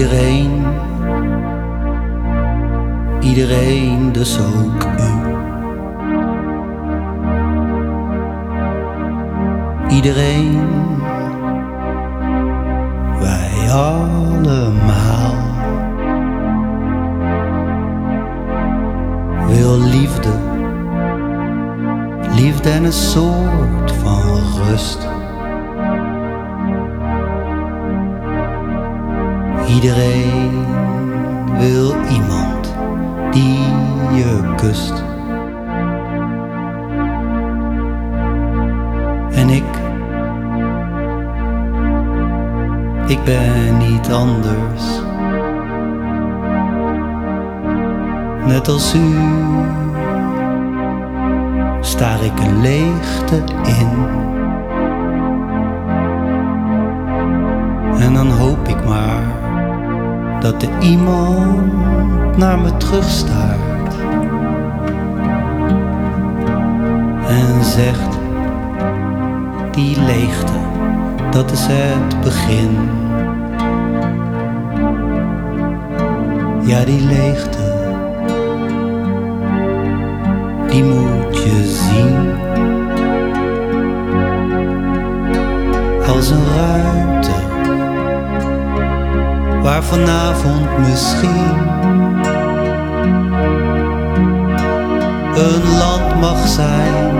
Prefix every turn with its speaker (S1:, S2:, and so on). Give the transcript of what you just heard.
S1: Iedereen, dus ook u. Iedereen, wij allemaal. Wil liefde, liefde en een soort van rust. Iedereen wil iemand die je kust. En ik ben niet anders. Net als u staar ik een leegte in. En dan hoop ik maar dat er iemand naar me terugstaart en zegt: die leegte, dat is het begin. Ja, die leegte, die moet je zien als een ruimte waar vanavond misschien een land mag zijn